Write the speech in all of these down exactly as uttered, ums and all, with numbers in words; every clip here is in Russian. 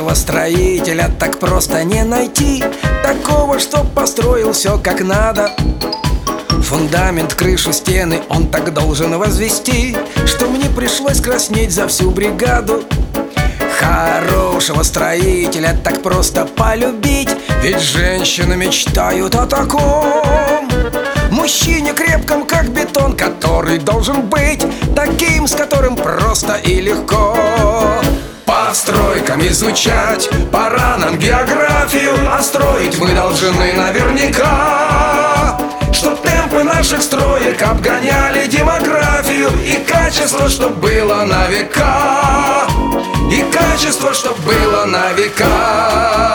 Хорошего строителя так просто не найти, такого, что построил все как надо. Фундамент, крышу, стены он так должен возвести, что мне пришлось краснеть за всю бригаду. Хорошего строителя так просто полюбить, ведь женщины мечтают о таком мужчине крепком, как бетон, который должен быть таким, с которым просто и легко. По стройкам изучать пора нам географию, а строить мы должны наверняка, чтоб темпы наших строек обгоняли демографию, и качество, чтоб было на века, и качество, чтоб было на века.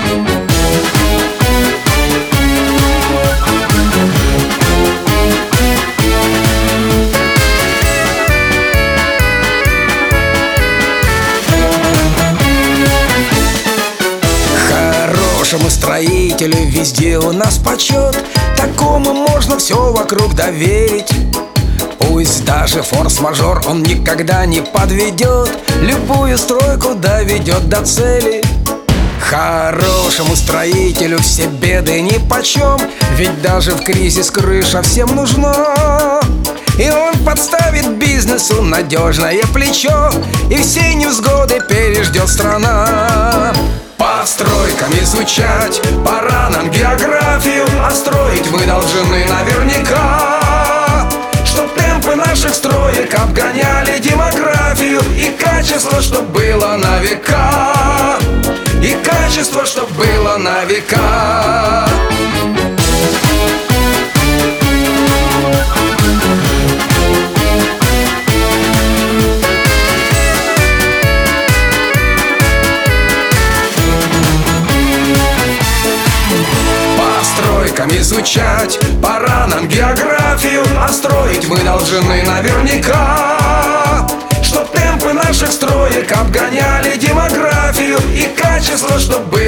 Хорошему строителю везде у нас почет, такому можно все вокруг доверить. Пусть даже форс-мажор он никогда не подведет, любую стройку доведет до цели. Хорошему строителю все беды нипочем, ведь даже в кризис крыша всем нужна. И он подставит бизнесу надежное плечо, и все невзгоды переждет страна. По стройкам изучать пора нам географию, а строить мы должны наверняка, чтоб темпы наших строек обгоняли демографию, и качество, чтоб было на века, и качество, чтоб было на века. Изучать пора нам географию, а строить мы должны наверняка, чтоб темпы наших строек обгоняли демографию, и качество, чтоб было